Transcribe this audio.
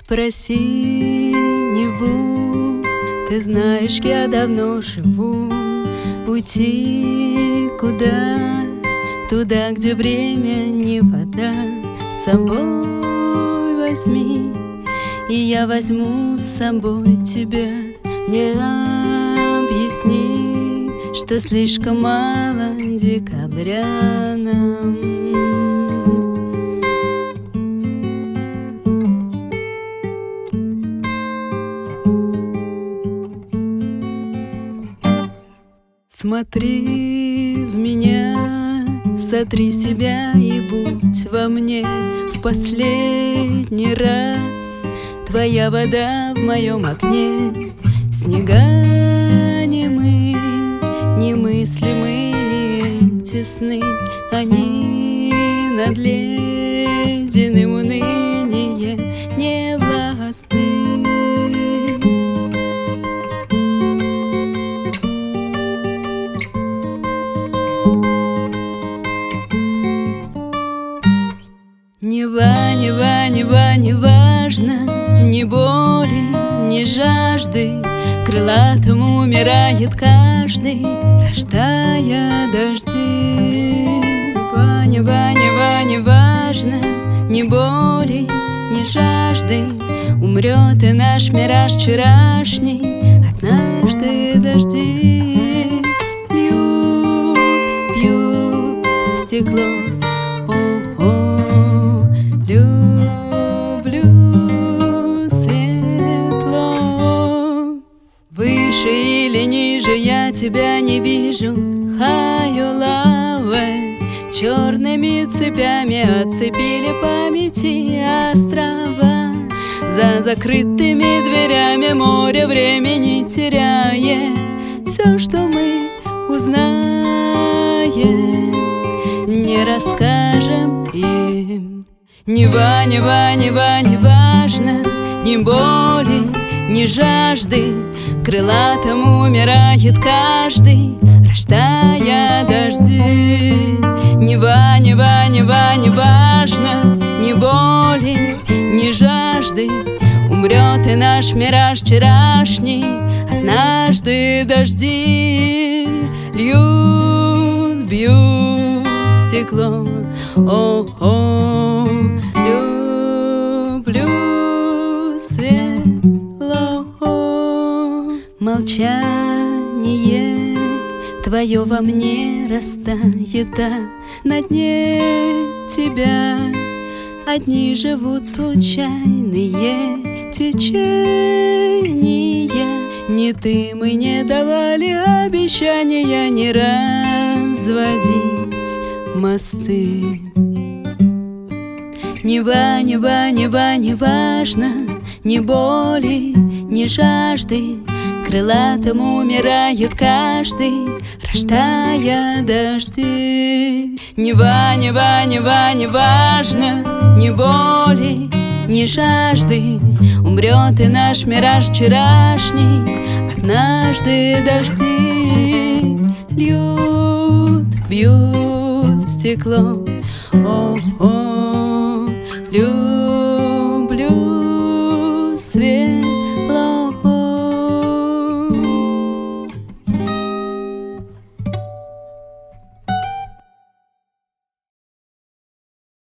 про синеву. Ты знаешь, я давно живу. Уйти куда? Туда, где время не вода. С собой возьми, и я возьму с собой тебя. Не объясни, что слишком мало декабря нам. Смотри в меня, сотри себя и будь во мне в последний раз. Твоя вода в моем окне, снега немы, немыслимые тесны, они над ледяным унынием не властны. Нева, нева, нева, не важно, ни боли, ни жажды. Крылатым умирает каждый, рождая дожди. Нева, нева, нева, не важно, ни боли, ни жажды. Умрет и наш мираж вчерашний, однажды дожди льют, бьют в стекло. Выше или ниже я тебя не вижу. Хайолаве черными цепями оцепили памяти острова. За закрытыми дверями море времени теряя. Все, что мы узнаем, не расскажем им. Нева, нева, нева, не важно, ни боли, ни жажды. Крылатым умирает каждый, рождая дожди. Нева, нева, нева, не важно, ни боли, ни жажды. Умрет и наш мираж вчерашний, однажды дожди льют, бьют стекло. О-о, люблю светло. Молчание твое во мне растает, а на дне тебя одни живут случайные течения. Ни ты, мы не давали обещания не разводить мосты. Нева, нева, нева, не важно, ни боли, ни жажды. Крылатым умирает каждый, рождая дожди. Нева, нева, нева, не важно, ни боли, ни жажды. Умрет и наш мираж вчерашний, однажды дожди льют, бьют стекло. О-о, люблю свет.